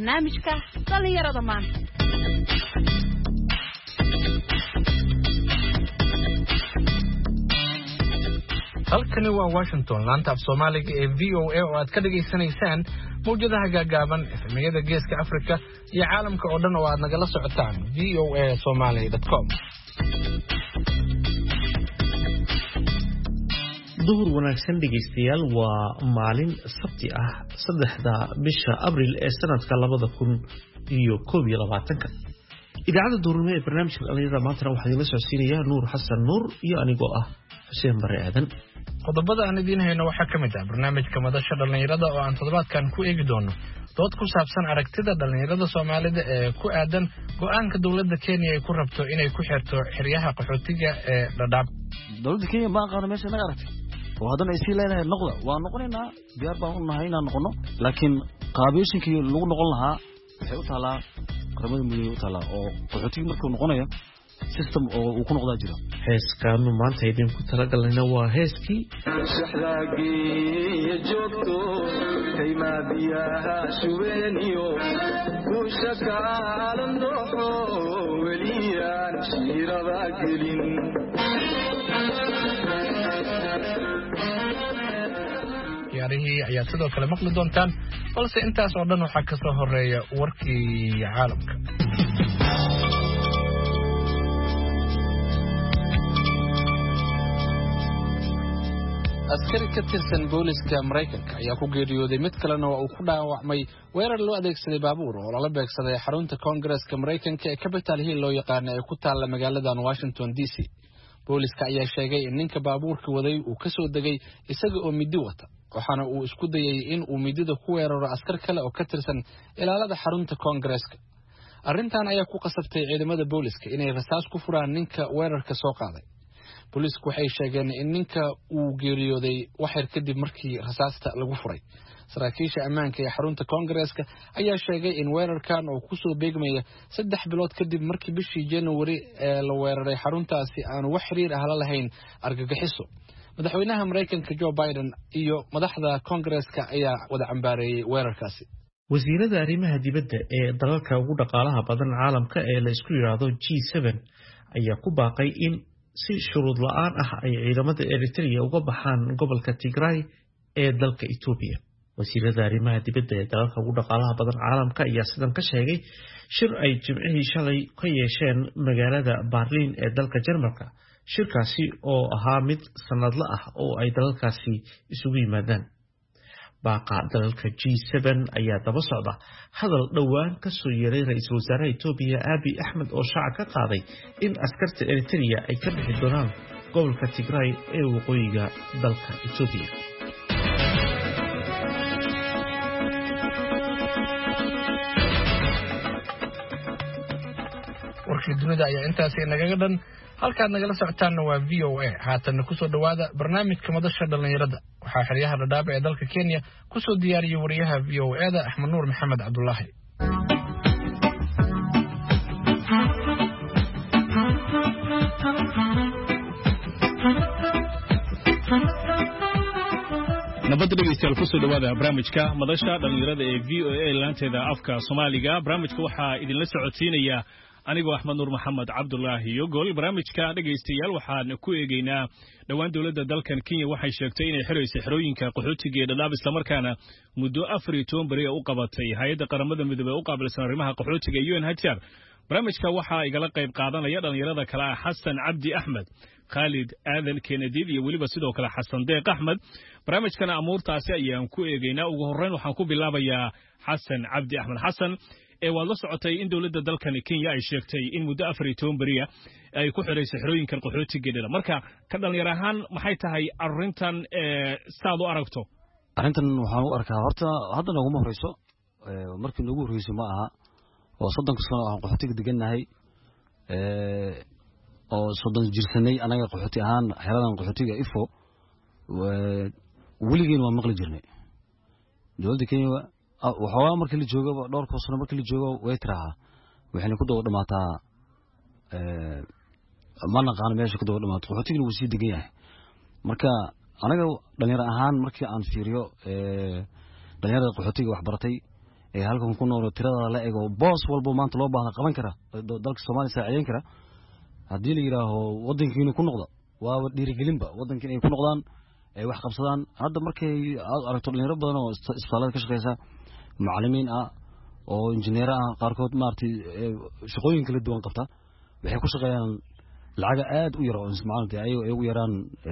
barnaamijka dhalinyarada maanta. halkani waa Washington laanta af Soomaaliga ee VOA oo aad ka dhageysanaysaan mowjadaha gaagaaban efemiyada geeska Afrika iyo caalamka oo dhan oo aad nagala socotaan voasomali.com. duhur wanaagsan dhegeystayaal waa maalin sabti ah 3 bisha Abriil ee sanadka 2021 idaacada duurnimo ee barnaamijka dhalinyarada maanta waxaa idin la socodsiinaya Nuur Xasan Nuur iyo anigoo ah Xuseen Bare Aadan. qodobada aan idin hayno waxaa ka mid ah barnaamijka madasha dhalinyarada oo aan toddobaadkan ku eegi doono dood ku saabsan aragtida dhalinyarada Soomaalida ee ku aadan go'aanka dawladda Kenya ay ku rabto inay ku xirto xiriyaha qaxootiga ee Dadaab. dawladda Kenya ma aqaan meesha naga aragtay oo haddana ay sii leedahay noqda waa noqonaynaa diyaar baan u nahay inaan noqono laakiin qaabeeshinkii lagu noqon lahaa waxay u taalaa qaramada midoobay u taalaa oo qaxootiga markuu noqonayo system oo uu ku noqdaa jira. heeskaanu maanta idin ku talagalnayna waa heeskii shaxdaagii joogto kaymaadiyaha shubeeniyo kuusha kaalan dooxo weliyaan shiirada gelin ciyaarihii ayaa sidoo kale maqli doontaan balse intaas oo dhan waxaa ka soo horeeya warkii caalamka. askari ka tirsan booliska Mareykanka ayaa ku geeriyooday mid kalena waa uu ku dhaawacmay weerar loo adeegsaday baabuur oo lala beegsaday xarunta Congress-ka Mareykanka ee Capitol Hill loo yaqaan ee ku taala magaalada Washington DC. booliska ayaa sheegay in ninka baabuurka waday uu ka soo degay isaga oo midi wata waxaana uu isku dayay in uu midida ku weeraro askar kale oo ka tirsan ilaalada xarunta Congress-ka. arrintan ayaa ku qasabtay ciidamada booliska inay rasaas ku furaan ninka weerarka soo qaaday. booliisku waxay sheegeen in ninka uu geeriyooday wax yar kadib markii rasaasta lagu furay. saraakiisha ammaanka ee xarunta Congress-ka ayaa sheegay in weerarkan oo ku soo beegmaya 3 bilood kadib markii bishii January ee la weeraray xaruntaasi aan wax xiriir ah la lahayn argagixiso. madaxweynaha Mareykanka Joe Biden iyo madaxda Congress-ka ayaa wada cambaareeyay weerarkaasi. wasiirada arrimaha dibadda ee dalalka ugu dhaqaalaha badan caalamka ee la isku yiraahdo G7 ayaa ku baaqay in si shuruud la'aan ah ay ciidamada Eritrea uga baxaan gobolka Tigray ee dalka Ethiopia. wasiirada arrimaha dibadda ee dalalka ugu dhaqaalaha badan caalamka ayaa sidan ka sheegay shir ay Jimcihii shalay ka yeesheen magaalada Berlin ee dalka Jarmalka. shirkaasi oo ahaa mid sanadle ah oo ay dalalkaasi isugu yimaadaan. baaqa dalalka G7 ayaa daba socda hadal dhowaan ka soo yeeray ra'iisul wasaaraha Ethiopia Abiy Ahmed oo shaaca ka qaaday in askarta Eritrea ay ka bixi doonaan gobolka Tigray ee waqooyiga dalka Ethiopia. warkii dunida ayaa intaasi nagaga dhan halkaad nagala socotaanna waa VOA. haatan ku soo dhawaada barnaamijka madasha dhalinyarada. waxaa xiriyaha Dadaab ee dalka Kenya ku soo diyaariyay wariyaha VOA-da Axmed Nuur Maxamed Cabdullaahi. nabad dhegeystayaal ku soo dhawaada barnaamijka madasha dhalinyarada ee VOA laanteeda afka Soomaaliga. barnaamijka waxaa idinla socodsiinaya anigoo Axmed Nuur Maxamed Cabdullaahi Yogol. barnaamijka dhegeystayaal waxaan ku eegaynaa dhawaan dawladda dalkan Kenya waxay sheegtay inay xirayso xerooyinka qaxootiga ee Dadaab isla markaana muddo 14 bari u qabatay hay'adda qaramada midoobay u qaabilsan arrimaha qaxootiga UNHCR. barnaamijka waxaa igala qayb qaadanaya dhalinyarada kale ah Xasan Cabdi Axmed, Khalid Aadan Kennedy iyo waliba sidoo kale Xasan Deeq Axmed. barnaamijkana amuurtaasi ayaan ku eegaynaa. ugu horreyn waxaan ku bilaabayaa Xasan Cabdi Axmed. xasan waad la socotay in dawladda dalkan Kenya ay sheegtay in muddo 14 bari ay ku xirayso xerooyinka qaxootiga Dadaab. marka ka dhalinyar ahaan maxay tahay arrintan saad u aragto? arrintan waxaan u arkaa horta hadda nagu horeyso markii nagu horeyso ma aha oo 30 sano aan qaxootiga degannahay oo 30 jirsanay anaga qaxooti ahaan xeradan qaxootiga Ifo weligeen waa maqli jirnay. dawladda Kenya waxaa markii la joogo dhowr sano markii la joogo way tiraha waxayna ku daba dhamaataa ma naqaan meesha ku daba dhamaato qaxootiga wuu sii degan yahay. marka anaga dhalinyar ahaan markii aan fiiriyo dhalinyarada qaxootiga wax baratay halkan ku nool tirada la eego boos walba maanta loo baahna qaban kara dalka Soomaaliya saacideyn kara hadii la yiraahdo wadankiina ku noqdo waa dhiirigelinba wadankiina ay ku noqdaan ay wax qabsadaan hadda markay aragto dhalinyaro badan oo isbitaalada ka shaqeysa macallimiin oo injineer qaarkood maartay shaqooyin kala duwan qabta waxay ku shaqeeyaan lacag aad u yar oo ismaalintay ay ugu yaraan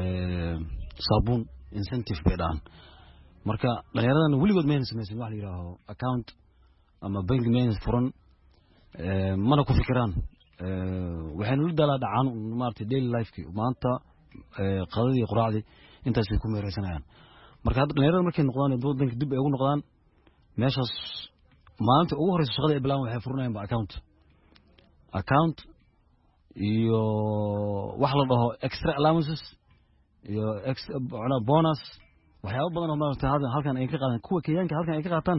sabun incentive beedaan marka dhalinyaradan waligood meel sameeyay wax la yiraahdo account ama bank meel furan mana ku fikiraan waxaan u dalaa dhacaan maartay daily life-ki maanta qadadii quraacdi intaas ay ku meeraysanayaan marka hadda dhalinyarada markay noqdaan wadanka dib ay ugu noqdaan meeshaas maanta ugu horeysa shaqada ay bilaabaan waxay furanayaan account iyo wax la dhaho extra allowances iyo bonus waxyaabo badan oo maartay halkan ay ka qaadan kuwa Kenyaanka halkan ay ka qaataan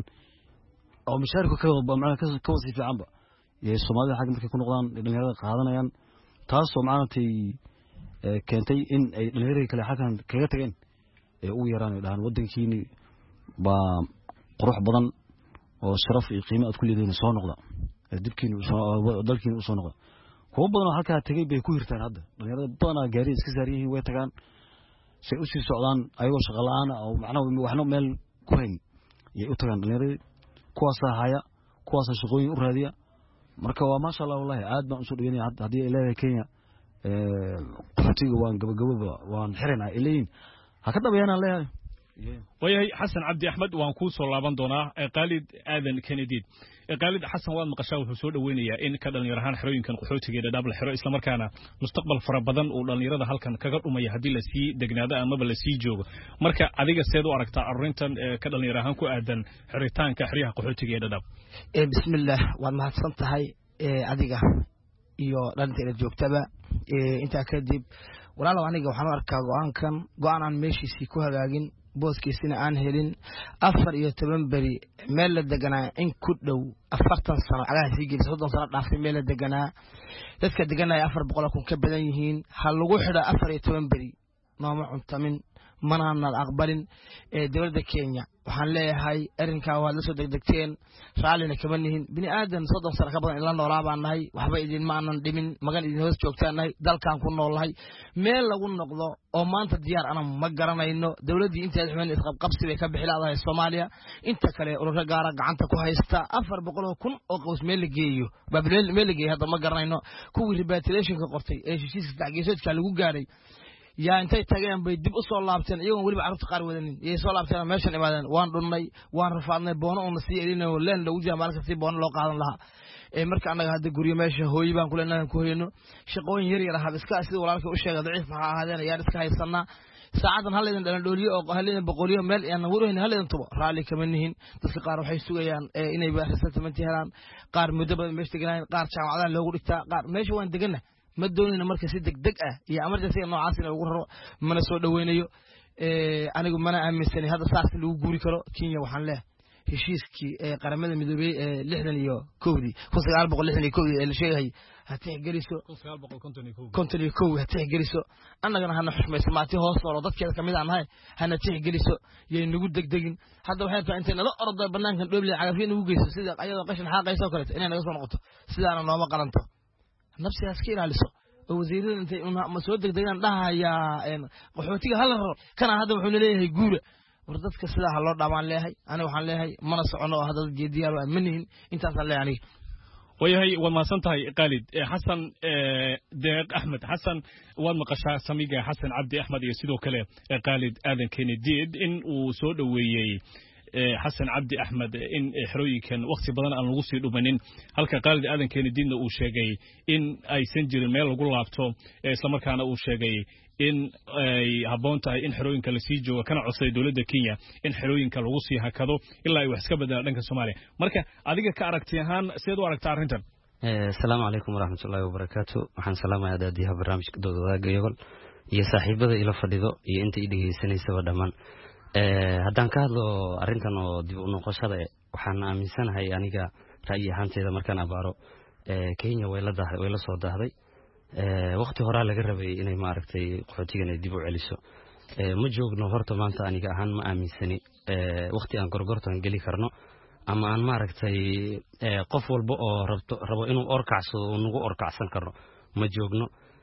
oo mushaarku ka wasi fiicanba iyo Soomaalida xaq markay ku noqdaan dhalinyarada qaadanayaan taas oo maartay keentay in ay dhalinyarada kale halkan kaga tageen ee u yaraan dhahan wadankiini ba qurux badan oo sharaf iyo qiimo aad ku leedahay soo noqda dibkiina dalkiina soo noqda kuwa badan halka tagay bay ku hirtaan hadda dhalinyarada badan gaari iska saariyeen way tagaan si u sii socdaan ayagoo shaqo la'aan oo macnaheedu waxna meel ku hayn ay u tagaan dhalinyarada kuwaas haya kuwaas shaqooyin u raadiya marka waa ma sha Allah wallahi aad baan u soo dhaweynay hadii ay leedahay Kenya qaxootiga waan gabagababa waan xiranaa ileen ha ka dabayana leeyahay wayahay xasan cabdi axmed waan ku soo laaban doonaa qaalid aadan Kennedy qaalid xasan waan maqashaa wuxuu soo dhaweynayaa in ka dhalinyaro ahaan xirooyinkan qaxootigeeda dhab la xiro isla markaana mustaqbal fara badan oo dhalinyarada halkan kaga dhumaya hadii la sii degnaado ama la sii joogo marka adiga seed u aragtaa arintan ka dhalinyaro ahaan ku aadan xiritaanka xiriyaha qaxootigeeda dhab bismillaah waad mahadsan tahay adiga iyo dhalinteeda joogtaba inta kadib walaalow aniga waxaan arkaa go'aan aan meeshiisii ku hagaagin booskiisina aan helin 14 bari meel la deganaa in ku dhow 40 sano cagaha sii gelisay 30 sano dhaafay meel la deganaa dadka deganaa 400 kun ka badan yihiin hal lagu xidha 14 bari nooma cuntamin mana aqbalin dawladda Kenya waxaan leeyahay arrinka waa la soo degdegteen raalina kama nihin bini aadan 30 sano ka badan ila noolaabaan nahay waxba idin ma aanan dhimin magan idin hoos joogtaanahay dalkan ku noolahay meel lagu noqdo oo maanta diyaar ana ma garanayno dawladii intaad xubin isqabqabsi bay ka bixilaadahay Soomaaliya inta kale ururka gaara gacanta ku haysta 400 kun oo qoys meel la geeyo baableen meel la geeyo hadda ma garanayno kuwii repatriation ka qortay ee heshiiska taageeradka lagu gaaray yaa intay tageen bay dib u soo laabteen iyagoo waliba carruurta qaar wadanin iyay soo laabteen meeshan imaadeen waan dhunnay waan rafaadnay boono oo nasiib elina leen lagu jira maalka si boono loo qaadan lahaa marka anaga hadda guriga meesha hooyi baan kula inaan ku hayno shaqooyin yar ah iska sida walaalka u sheegay daciif ma ahaadeen ayaa iska haysanaa saacadan haleedan dhalan dhooliyo oo haleedan boqoliyo meel aan wareyn haleedan tubo raali kama nihin dadka qaar waxay sugayaan inay resettlement helaan qaar muddo badan meesha deganaan qaar jaamacadaha loogu dhigtaa qaar meesha waan deganaa ma doonina marka si degdeg iyo emergency noocaas in lagu raro mana soo dhaweynayo anigu mana aaminsani hadda saas lagu guuri karo Kenya waxaan leeyahay heshiiskii qaramada midoobay 61 1961 ee la sheegay ha tixgeliso 1951 ha tixgeliso annagana hana xushmayso maati hoos oo dadkeeda kamid aan ahay hana tixgeliso yay nagu degdegin hadda waxay tahay intay nala ordo banaankan dhoobli cagafin ugu geyso sida ayada qashin xaaqayso kale inay naga soo noqoto sidaana nooma qaranto nafsiga iska ilaaliso oo wasiirada intay ma soo degdegaan dhahaya qaxootiga hal raro kana hadda wuxuu leeyahay guura war dadka sida ha loo dhamaan leeyahay aniga waxaan leeyahay mana socono hadda jeediyaal waa manihin intaas aan leeyahay wayahay waa maasan tahay qaalid xasan deeq axmed xasan waad maqashaa samiga xasan cabdi axmed iyo sidoo kale qaalid aadan Kennedy in uu soo dhaweeyay xasan cabdi axmed in xirooyinkan waqti badan aan lagu sii dhumanin halka qaalid aadan Kennedy uu sheegay in aysan jirin meel lagu laabto isla markaana uu sheegay in ay haboon tahay in xirooyinka la sii joogo kana codsaday dawladda Kenya in xirooyinka lagu sii hakado ilaa ay wax iska bedelaan dhanka Soomaaliya marka adiga ka aragti ahaan seed u aragtaa arrintan assalaamu alaykum warahmatullaahi wabarakaatu waxaan salaamayaa daadiyaha barnaamijka Doodwadaagga Yogol iyo saaxiibada ila fadhido iyo inta i dhageysanaysaba dhamaan haddaan ka hadlo arrintan oo dib u noqoshada waxaan aaminsanahay aniga ra'yi ahaanteeda markaan abaaro Kenya way la soo daahday waqti hore laga rabay inay maaragtay qaxootigan ay dib u celiso ma joogno horta maanta aniga ahaan ma aaminsani waqti aan gorgortan gali karno ama aan maaragtay qof walba oo rabo inuu orkacsado oo nagu orkacsan karo ma joogno.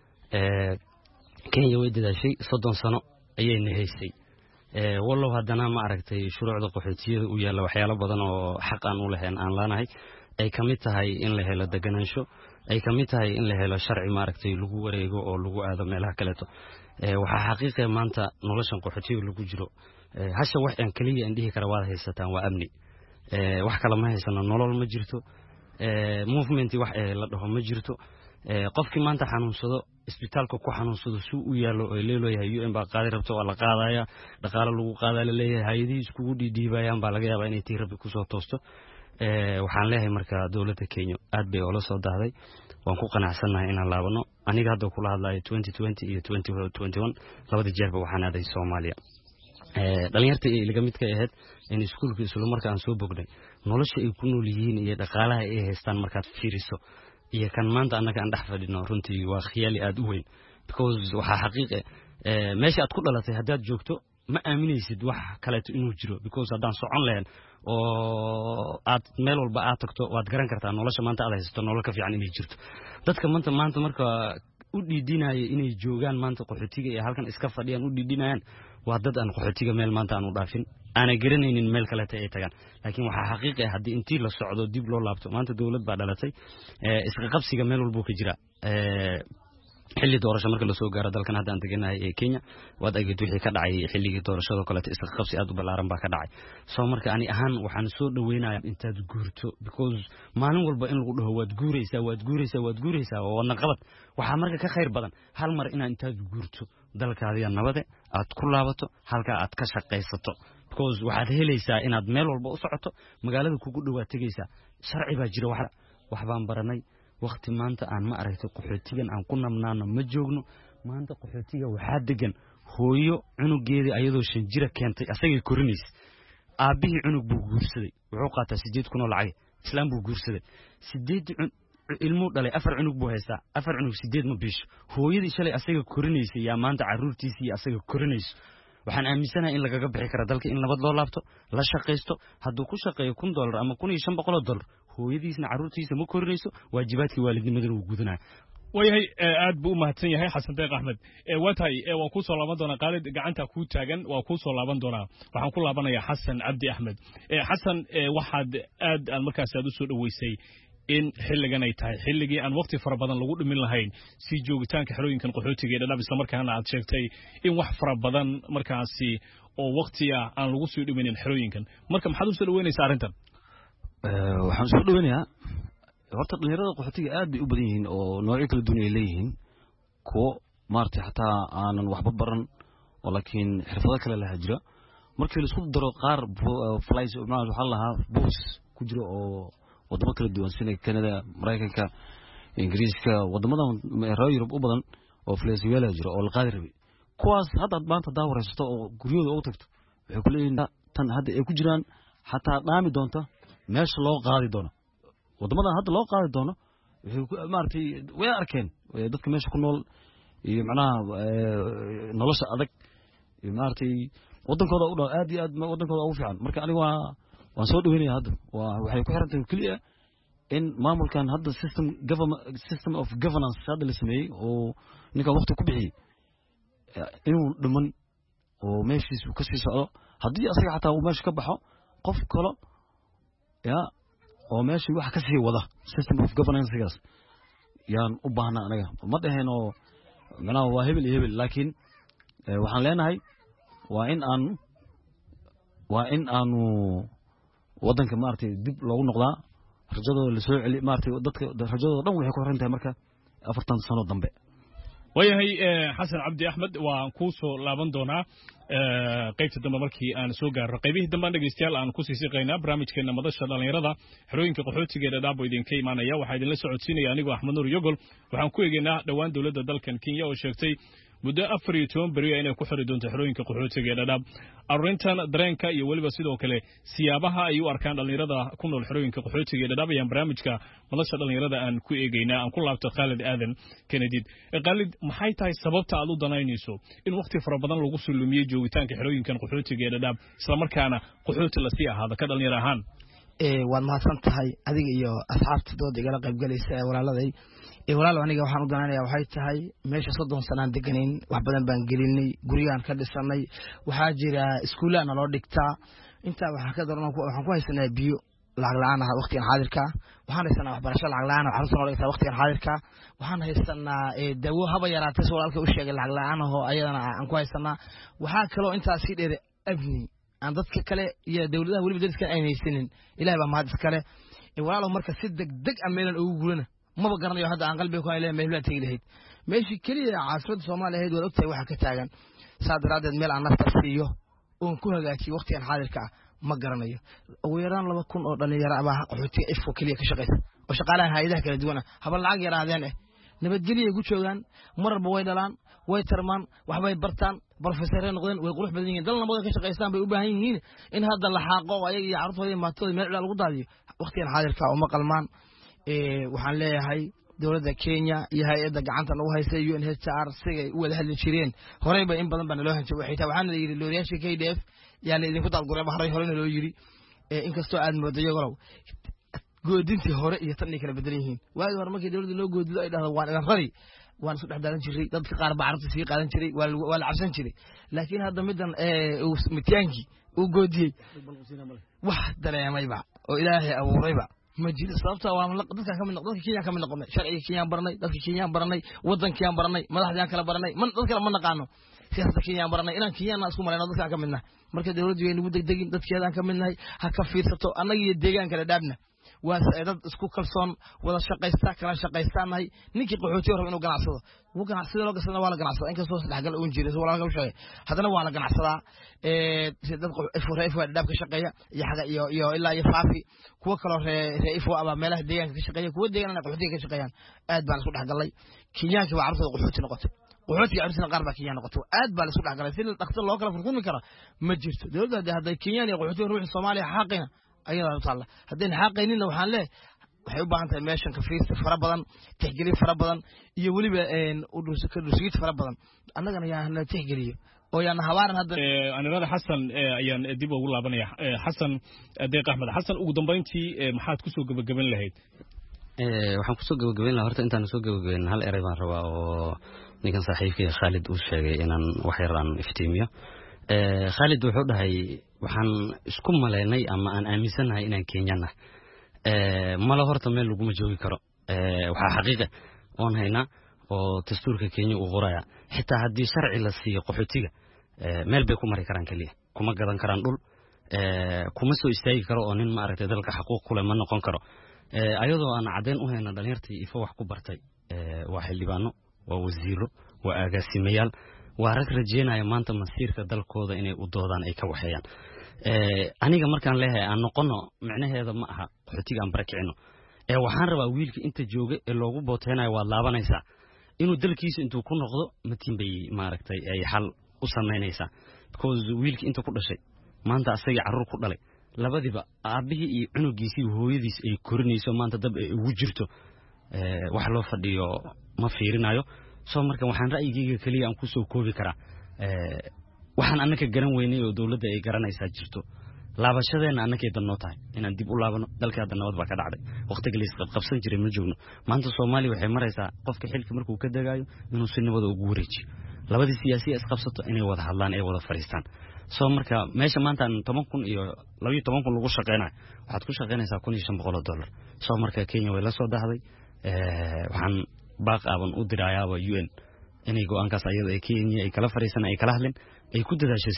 Kenya way dadaashay 30 sano ayayna haysay wallow haddana maaragtay shuruucda qaxootiyada u yaala waxyaalo badan oo xaq aan u lahayn aan laanahay ay kamid tahay in la helo deganaansho ay kamid tahay in la helo sharci maaragtay lagu wareego oo lagu aado meelaha kale waxa xaqiiqe maanta noloshan qaxootiga lagu jiro hasha wax aan kaliya indhihi kara waad haysataan waa amni wax kale ma haysano nolol ma jirto movement wax la dhaho ma jirto qofkii maanta xanuunsado isbitaalka ku xanuunsado suu u yaalo oo leeyahay UN baa qaadi rabto waa la qaadaya dhaqaale lagu qaadaa leeyahay hay'adii isku dhiibayaan baa laga yaabaa inay tii rabbi ku soo toosto waxaan leeyahay marka dawladda Kenya aad bay ula soo dahday waan ku qanacsanahay inaan laabano aniga hadda kula hadlayo 2020 iyo 2021 labada jeerba waxaan aaday Soomaaliya dhalinyarta ee laga midka ahayd in iskuulka isla markaan soo bognay nolosha ay ku nool yihiin iyo dhaqaalaha ay haystaan markaad fiiriso iyo kan maanta annaga aan dhex fadhino runtii waa khiyaali aad u weyn because waxa xaqiiqe meesha aad ku dhalatay haddaad joogto ma aaminaysid wax kale inuu jiro because haddaan socon lahayn oo aad meel walba aad tagto waad garan kartaa nolosha maanta aad haysato nolol ka fiican inay jirto dadka maanta marka u dhiidinaya inay joogaan maanta qaxootiga ee halkan iska fadhiyaan u dhiidinayaan waa dad aan qaxootiga meel maanta aan u dhaafin ana garanaynin meel kale ay tagaan laakiin waxa xaqiiqe ah haddii intii la socdo dib loo laabto maanta dawlad baa dhalatay isqa qabsiga meel walba ka jira xilli doorasho marka la soo gaaro dalkan hadda aan deganahay ee Kenya waad agid wixii ka dhacay xilligii doorashada kale isqa qabsi aad u balaaran baa ka dhacay soo marka ani ahaan waxaan soo dhaweynayaa intaad guurto because maalin walba in lagu dhaho waad guuraysaa oo wadna qabad waxa marka ka khayr badan hal mar intaad guurto dalkaadiga nabade aad ku laabato halka aad ka shaqaysato because waxaad helaysaa inaad meel walba u socoto magaalada kugu dhawaad tagaysaa sharci baa jira wax baan baranay waqti maanta aan ma aragtay qaxootigan aan ku nabnaano ma joogno maanta qaxootiga waxaa degan hooyo cunugeedii ayadoo 5 jira keentay asagay korinaysa aabihii cunug buu guursaday wuxuu qaataa 8 kun oo lacag islaam buu guursaday 8 ilmu dhalay 4 cunug buu haystaa 4 cunug 8 ma biisho hooyadii shalay asaga korinaysa yaa maanta caruurtiisii asaga korinayso waxaan aaminsanahay in lagaga bixi karo dalka in nabad loo laabto la shaqeysto hadduu ku shaqeeyo $1,000 ama $1,500 hooyadiisna caruurtiisa ma korinayso waajibaadkii waalidnimadana uu gudanaa wayahay aad buu u mahadsan yahay xasan deeq axmed waatahay waan ku soo laaban doonaa qaalid gacanta ku taagan waa ku soo laaban doonaa waxaan ku laabanayaa xasan cabdi axmed xasan waxaad aad markaas aad u soo dhaweysay in xilligan ay tahay xilligii aan waqti fara badan lagu dhimin lahayn si joogitaanka xerooyinkan qaxootiga ee dhadhaab isla markaana aad sheegtay in wax fara badan markaasi oo waqtiga aan lagu soo dhiminin xerooyinkan marka maxaad u soo dhaweynaysaa arrintan waxaan soo dhaweynayaa horta dhalinyarada qaxootiga aad bay u badan yihiin oo noocyo kala duwan ay leeyihiin kuwo maartay xataa aanan waxba baran oo laakiin xirfado kale laha jira markii la isku daro qaar flies waxaa lahaa boos ku jira oo wadamo kala duwan sida Canada Mareykanka Ingiriiska wadamadan reer Yurub u badan oo flexible jira oo la qaadi rabay kuwaas hadda maanta daawaraysto oo guryooda u tagto waxay ku leeyihiin tan hadda ay ku jiraan xataa dhaami doonta meesha loo qaadi doono wadamadan hadda loo qaadi doono waxay maartay way arkeen dadka meesha ku nool iyo macnaha nolosha adag maartay wadankooda u dhaw aad iyo aad wadankooda ugu fiican marka aniga waan soo dhaweynayaa hadda waxay ku xiran tahay kaliya in maamulkan hadda system of governance hadda la sameeyey oo ninka waqti ku bixiyey inuu dhiman oo meeshiisu ka sii socdo haddii asaga xataa uu meesha ka baxo qof kale oo meeshii wax ka sii wada system of governance-gaas yaan u baahnaa anaga ma dhaheen oo macnaha waa hebel iyo hebel laakiin waxaan leenahay waa in aanu wadanka maartay dib loogu noqdaa rajadooda la soo celi maartay dadka rajadooda dhan waxay ku xiran tahay marka 40 sano dambe wayahay xasan cabdi axmed waan ku soo laaban doonaa qaybta dambe markii aan soo gaarno qaybihii dambe dhageystayaal aan ku sii siqaynaa barnaamijkeena madasha dhalinyarada xerooyinka qaxootiga ee dhadhaab oo idinka imaanaya waxaa idinla socodsiinaya anigoo axmed nuur yogol waxaan ku eegaynaa dhowaan dowladda dalkan Kenya oo sheegtay muddo 14 beri inay ku xiri doonto xerooyinka qaxootiga ee dhadhaab arrintan dareenka iyo waliba sidoo kale siyaabaha ay u arkaan dhalinyarada ku nool xerooyinka qaxootiga ee dhadhaab ayaan barnaamijka madasha dhalinyarada aan ku eegaynaa aan ku laabto Khalid Aadan Kennedy Khalid maxay tahay sababta aad u danaynayso in waqti fara badan lagu sulumiyo joogitaanka xerooyinkan qaxootiga ee dhadhaab isla markaana qaxooti la sii ahaado ka dhalinyaro ahaan waad mahadsan tahay adiga iyo asxaabta dooda igala qayb galaysa walaaladay walaal aniga waxaan u danaanayaa waxay tahay meesha 30 sano aan deganayn wax badan baan gelinay guriyaan ka dhisanay waxaa jira iskuulaana loo dhigtaa inta waxa ka daran waxaan ku haysanaa biyo lacag la'aan ah waqtigan xaadirka waxaan haysanaa waxbarasho lacag la'aan ah xarunta loo dhigtaa waqtigan xaadirka waxaan haysanaa dawo haba yaraatay walaalka u sheegay lacag la'aan ah oo ayadana aan ku haysanaa waxaa kale oo intaas si dheer abni aan dadka kale iyo dawladaha waliba dadka ay haysanin ilaahay baa mahad iskale walaalo marka si degdeg ah meelan ugu gulana maba garanayo hadda aan qalbiga ku hayleen meel la tagi lahayd meeshii kaliya caasimada Soomaaliya ahayd wada ogtahay waxa ka taagan saadaradeed meel aan nafta siiyo oo ku hagaajiyo waqtigan xaadirka ah ma garanayo ugu yaraan 2,000 oo dhalinyaro ah qaxootiga ifo kaliya ka shaqeysa oo shaqaalaha hay'adaha kala duwan haba lacag yaraadeen nabadgelyo ugu joogan marba way dhalaan way tarmaan waxbay bartaan professor noqdeen way qurux badan yihiin dalna ka shaqeystaan bay u baahan yihiin in hadda la xaqo ayaga iyo carruurtooda maatooda meel lagu daadiyo waqtigan xaadirka oo ma qalmaan waxaan leeyahay dawladda Kenya iyo hay'adda gacanta lagu haysta UNHCR sigay u wada hadli jireen horeyba in badan baan loo hanjay waxaan la yiri looriyaasha KDF yaa la idinku dalguray bahray horena loo yiri inkastoo aad moodayo gorow goodintii hore iyo tan kala bedelan yihiin waagi hore markii dawladda loo goodido ay dhahdo waan idan rari waan isku dhaxdaalan jiray dadka qaar baa carruurta sii qaadan jiray waa la cabsan jiray laakiin hadda midan mityaanki uu goodiyay wax dareemayba oo ilaahay abuurayba majlis sababta waa dadka kamid noqday Kenya kamid noqday sharciga Kenya baranay dadka Kenya baranay wadanka baranay madaxda kala baranay man dadka kala ma naqaano siyaasadda Kenya baranay inaan Kenya isku marayno dadka kamid nahay marka dawladdu way nagu degdegin dadkeedan kamid nahay ha ka fiirsato anaga iyo deegaanka kala dhaabna waa dad isku kalsoon wada shaqaysta kala shaqaystaanahay ninkii qaxootiga rabo inuu ganacsado uu ganacsado loo gasana waa la ganacsada inkastoo sadexgal uu jiray walaalka u sheegay hadana waa la ganacsadaa dad ifo dhaab ka shaqeeya iyo xaga iyo ilaa iyo faafi kuwa kale reefo aba meelaha deegaanka ka shaqeeya kuwa deegaanka qaxootiga ka shaqeeyaan aad baan isku dhaxgalay Kenyaanka waa carruurta qaxooti noqotay qaxootiga carruurta qaar baa Kenya noqotay aad baan isku dhaxgalay si dhaqso loo kala furfurmi karo ma jirto dawladda hadday Kenya iyo qaxootiga ruuxa Soomaaliya xaqina ayada taala hadeen xaqaynina waxaan leeyahay waxay u baahan tahay meeshan ka fiirsi fara badan tixgelin fara badan iyo waliba u dhuusid fara badan annagana yaana tixgeliyo oo yaana habaaran hadda anirada Xasan ayaan dib ugu laabanaya Xasan Deeq Axmed Xasan ugu dambeyntii maxaad ku soo gabagaban lahayd waxaan ku soo gabagaban lahaa horta intaan soo gabagaban hal eray baan rabaa oo ninkan saaxiibkay Khalid uu sheegay inaan wax yar aan iftiimiyo Khalid wuxuu dhahay waxaan isku maleynay ama aan aaminsanahay inaan Kenyana mala horta meel lagu ma joogi karo waxa xaqiiqo oon hayna oo dastuurka Kenya uu qoraya xitaa haddii sharci la siiyo qaxootiga meel bay ku mari karaan kaliya kuma gadan karaan dhul kuma soo istaagi karo oo nin ma aragtay dalka xuquuq ku leh ma noqon karo ayadoo aan cadeen u hayna dhalinyartii ifo wax ku bartay waa xildhibaano waa wasiiro waa agaasimayaal waa rag rajeynaya maanta masiirka dalkooda inay u doodaan ay ka waxeeyaan aniga markaan leeyahay aan noqono macnaheeda ma aha qaxootiga aan barakicino waxaan rabaa wiilka inta jooga ee loogu booteenayo waa laabanaysaa inuu dalkiisa intuu ku noqdo matiin bay maaragtay ay xal u samaynaysaa because wiilka inta ku dhashay maanta asaga carruur ku dhalay labadiba aabihii iyo cunugiisii hooyadiis ay korinayso maanta dab ay ugu jirto wax loo fadhiyo ma fiirinayo soo marka waxaan ra'yigayga kaliya aan ku soo koobi karaa waxaan annaka garan weynay oo dawladda ay garanaysaa jirto laabashadeena annakay danoo tahay inaan dib u laabano dalka hadda nabad baa ka dhacday waqtiga la isqabqabsan jiray ma joogno maanta Soomaaliya waxay maraysaa qofka xilka markuu ka dagaayo inuu si nabad ugu wareejiyo labadii siyaasiyiin isqabsato inay wada hadlaan ay wada fariistaan soo marka meesha maanta 10,000 iyo 12,000 lagu shaqeynayo waxaad ku shaqeynaysaa $1,500 soo marka Kenya way la soo dahday waxaan baaq aaban u dirayaaba UN inay go'aankaas ayada ay Kenya ay kala fariisan ay kala hadleen ay ku dadaashay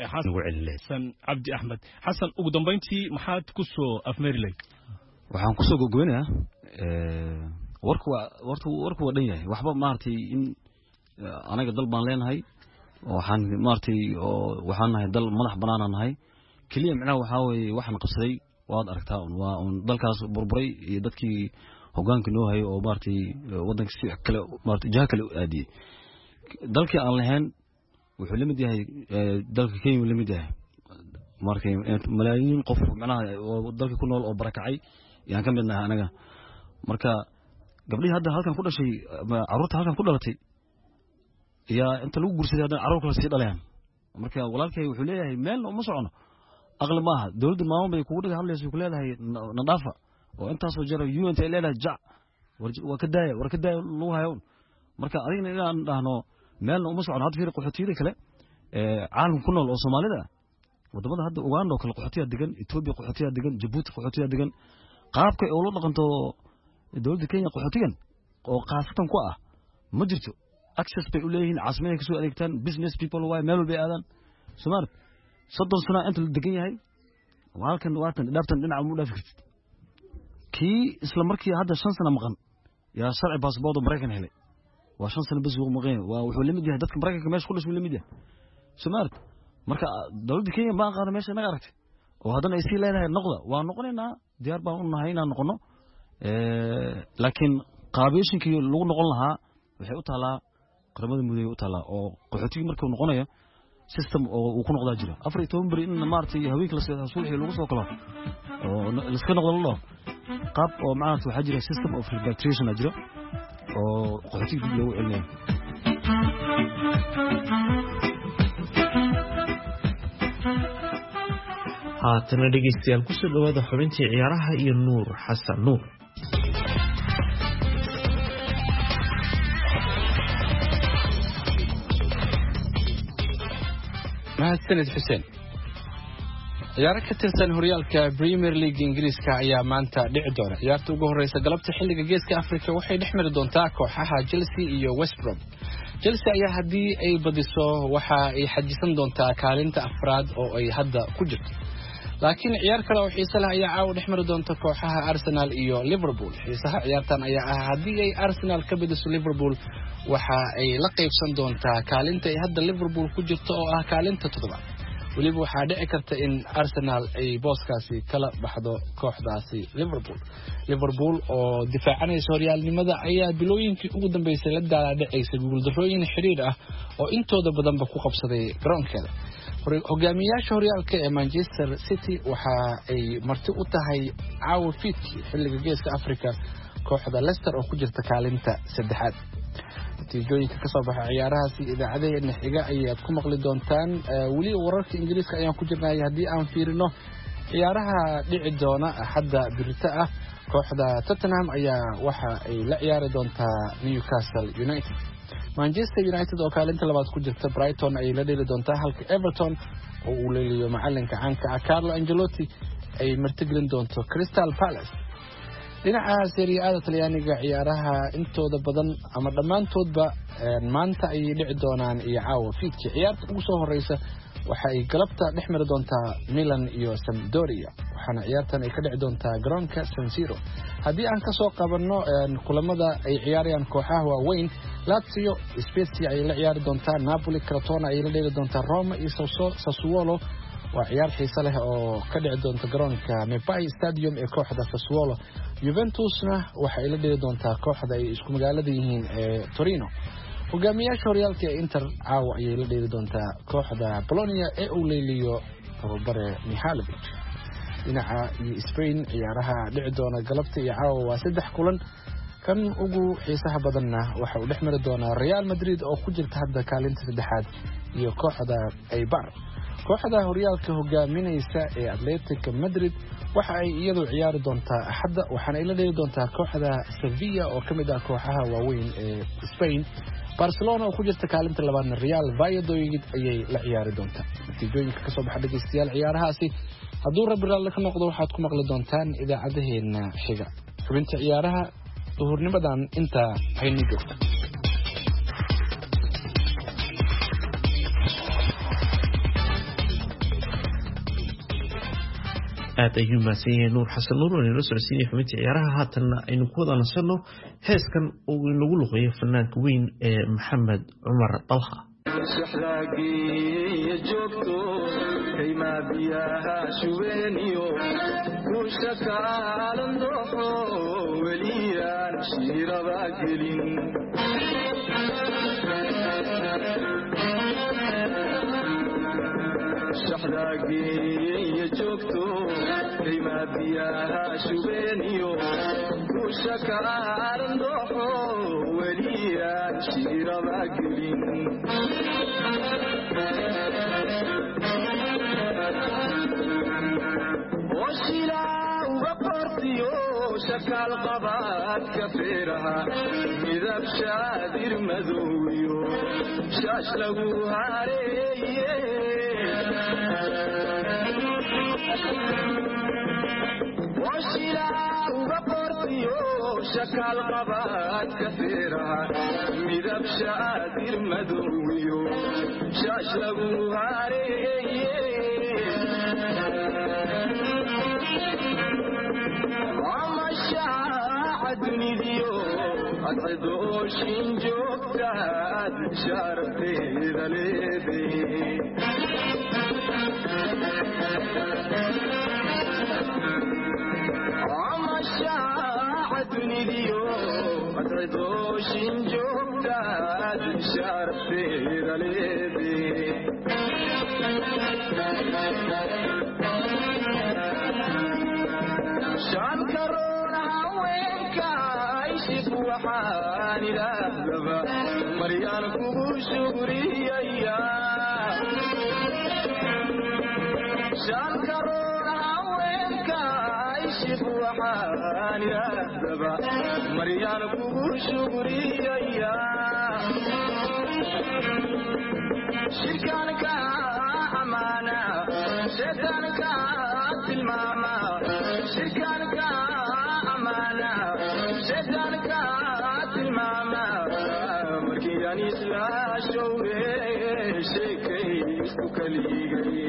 Xasan Cabdi Axmed Xasan ugu dambeyntii maxaad ku soo afmeerilay waxaan ku soo gogoynaa warku waa dhan yahay waxba maartay in anaga dal baan leenahay waxaan maartay oo waxaan nahay dal madax banaan nahay kaliya macnaha waxa weeye waxaan qabsaday waad aragtaa waa dalkaas burburay iyo dadkii hoggaanka noo hayay oo maartay wadanka si kale maartay jaha kale aadiyay dalkii aan lahayn wuxuu la mid yahay dalka Kenya la mid yahay markay malaayiin qof macnaha dalka ku nool oo barakacay yaan ka midnahay anaga marka gabdhii hadda halkan ku dhashay carruurta halkan ku dhalatay yaa inta lagu guursaday hadda carruur kale sii dhalayaan marka walaalkay wuxuu leeyahay meel uma socono aqli maaha dawladda maamul bay kugu dhiga hadlayso ku leedahay nadaafa oo intaas oo jara UN ay leedahay jac war ka daaya lagu hayo marka adigna inaan dhahno meel uma socon had fiir qaxootiyada kale caalamka ku nool oo Soomaalida wadamada hadda Uganda oo kale qaxootiya degan Ethiopia qaxootiya degan Djibouti qaxootiya degan qaabka ay ula dhaqanto dawladda Kenya qaxootigan oo qaasatan ku ah ma jirto access bay u leeyihiin caasimada ka soo adeegtaan business people way meel walba aadaan Soomaali 30 sano inta la degan yahay walkan waatan dhaaftan dhinaca mu dhaafay kii isla markii hadda 5 sano maqan yaa sharci passport Mareykan helay waa 5 sano bas uu maqan waa wuxuu limid yahay dadka Mareykanka meesha ku dhashay limid yahay Soomaali marka dawladda Kenya baan qaar meesha naga aragtay oo haddana ay sii leedahay noqda waa noqonaynaa diyaar baan u nahay inaan noqono laakiin qaabeeshinkii lagu noqon lahaa waxay u taalaa qaramada mudane u taalaa oo qaxootiga markuu noqonayo system oo uu ku noqdaa jira 14 bari in maartay haweenka la soo suuxi lagu soo kala oo la iska noqdo loo qaab oo maartay waxa jira system of repatriation jira oo qaxootiga dib loogu celinayo haatana dhegeystayaal ku soo dhawaada xubintii ciyaaraha iyo Nuur Xasan Nuur mahadsanid xuseen ciyaaro ka tirsan horyaalka Premier League Ingiriiska ayaa maanta dhici doona ciyaarta ugu horeysa galabta xilliga geeska Afrika waxay dhexmari doontaa kooxaha Chelsea iyo West Brom Chelsea ayaa hadii ay badiso waxa ay xajisan doontaa kaalinta afraad oo ay hadda ku jirto laakiin ciyaar kale oo xiiso leh ayaa caawa dhexmari doonta kooxaha Arsenal iyo Liverpool xiisaha ciyaartan ayaa ah hadii ay Arsenal ka badiso Liverpool waxa ay la qaybsan doontaa kaalinta ay hadda Liverpool ku jirto oo ah kaalinta 7 waliba waxaa dhici karta in Arsenal ay booskaasi kala baxdo kooxdaasi Liverpool oo difaacanaysa horyaalnimada ayaa bilooyinkii ugu dambeysay la dhacaysay guuldarrooyin xiriir ah oo intooda badanba ku qabsaday garoonkeeda hogaamiyaasha horyaalka ee Manchester City waxa ay marti u tahay caawa fiidkii xilliga geeska Afrika kooxda Leicester oo ku jirta kaalinta 3 natiijooyinka ka soo baxay ciyaarahaasi idaacadeena xiga ayaad ku maqli doontaan wali wararka Ingiriiska ayaan ku jirnay hadii aan fiirino ciyaaraha dhici doona hadda birta ah kooxda Tottenham ayaa waxa ay la ciyaari doontaa Newcastle United Manchester United oo kaalinta labaad ku jirta Brighton ay la dheeli doontaa halka Everton oo uu leeyahay macalinka caanka Carlo Ancelotti ay martigelin doonto Crystal Palace dhinaca Serie A Talyaaniga ciyaaraha intooda badan ama dhamaantoodba maanta ay dhici doonaan iyo caawa fiidkii ciyaarta ugu soo horeysa waxa ay galabta dhexmari doontaa Milan iyo Sampdoria waxaana ciyaartan ay ka dhici doontaa garoonka San Siro hadii aan ka soo qabanno kulamada ay ciyaarayaan kooxaha waaweyn Lazio Spezia ay la ciyaari doontaa Napoli Crotone ay la dheeli doontaa Roma iyo Sassuolo waa ciyaar xiiso leh oo ka dhici doonta garoonka Mepai Stadium ee kooxda Sassuolo Juventusna waxa ay la dheeli doontaa kooxda ay isku magaalada yihiin ee Torino hogaamiyaasha horyaalka Inter caawa ayay la dheeli doontaa kooxda Bologna ee uu leeliyo tababare Mihalovic dhinaca Spain ciyaaraha dhici doona galabta iyo caawa waa 3 kulan kan ugu xiisaha badanna waxa uu dhexmari doonaa Real Madrid oo ku jirta hadda kaalinta 3 iyo kooxda Eibar kooxda horyaalka hogaaminaysa ee Atletico Madrid waxa ay iyadu ciyaari doontaa Axadda waxaana ay la dheeli doontaa kooxda Sevilla oo kamid ah kooxaha waaweyn ee Spain Barcelona oo ku jirta kaalinta 2 Real Valladolid ayay la ciyaari doontaa natiijooyinka ka soo baxa dhageystayaal ciyaarahaasi hadduu Rabbi Raali ka noqdo waxaad ku maqli doontaan idaacadeena xiga xubinta ciyaaraha duhurnimadan inta hayni joogta aad ayuu mahadsanyahay Nuur Xasan Nuur oo inoo socodsiinaya xubintii ciyaaraha haatanna aynu ku wada nasanno heeskan uu inagu luqeeyo fanaanka weyn ee Maxamed Cumar Dalha كيما بياها شوينيو وشك عالندوحو وليا شيرا باقلين وشيلا وبقرتيو شكال قبات كفيرها مذاب شادر مذويو شاش لغو هاريه وشيلا وبقرتيو شكال قبات كفيرها مذاب شادر مذويو شاش لغو هاريه دنيديو أتعدوشين جوكتاد شارتي ذليدي عما الشاعة دنيديو أتعدوشين جوكتاد شارتي ذليدي شان كرونا وينكا عيشك وحاني لهبا مريان كوبو شغريا شان كرونا وينكا عيشك وحاني لهبا مريان كوبو شغريا شركانك أمانة شيطانك الماما شركانك أمانة شيطانك الماما مركياني سلاشوري شيكي سكاليغي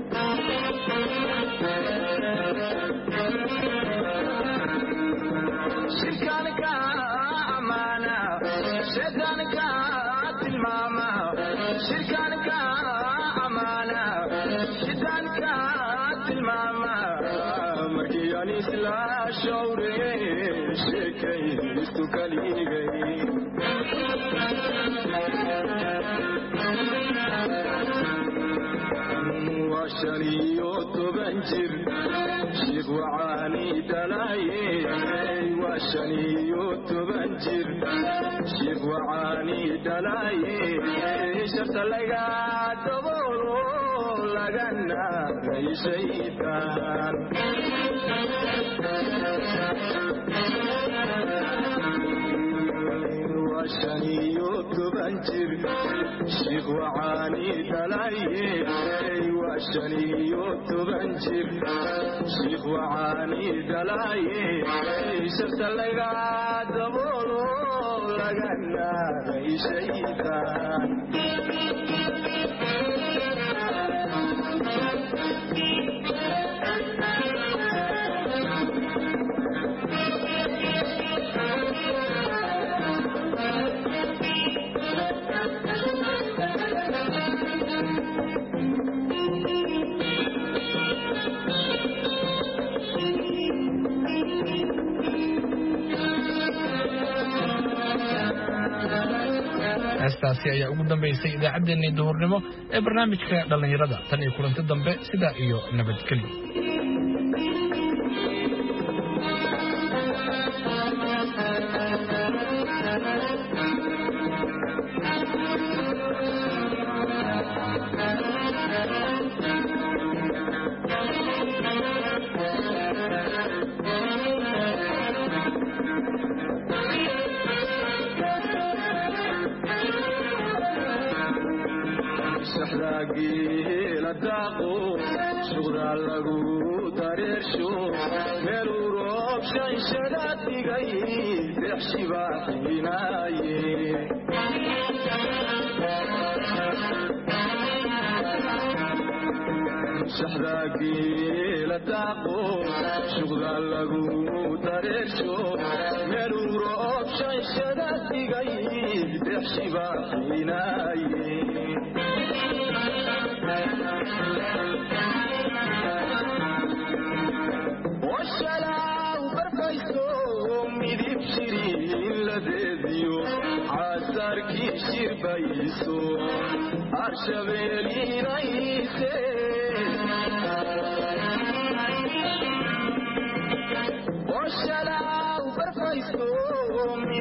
شركانك أمانة شيطانك الماما شركانك أمانة شيطانك الماما مركياني سلاشوري شيكي سكاليغي وشريو تبنجر شيخ وعاني دلاي وشريو تبنجر شيخ وعاني دلاي شفت لغا دبولو لغنا غي شيطان وشريو تبنجر شيخ وعاني دلاي وشريو تبنجر شيخ وعاني دلاي شفت لغا دبولو لغنا غي شيطان heestaasi ayaa ugu dambaysay idaacaddeenii duhurnimo ee barnaamijka dhallinyarada tan iyo kulanti dambe sidaa iyo nabadgelyo شغل لغو داريرشو ميلو روب شنشدات ديغي بحشي باحيناي شحراقي لداقو شغل لغو داريرشو ميلو روب شنشدات ديغي بحشي باحيناي والشلاو برفايسو ميدي بشيرين لديديو عساركي بشير بايسو عرشبيلي رايسي والشلاو برفايسو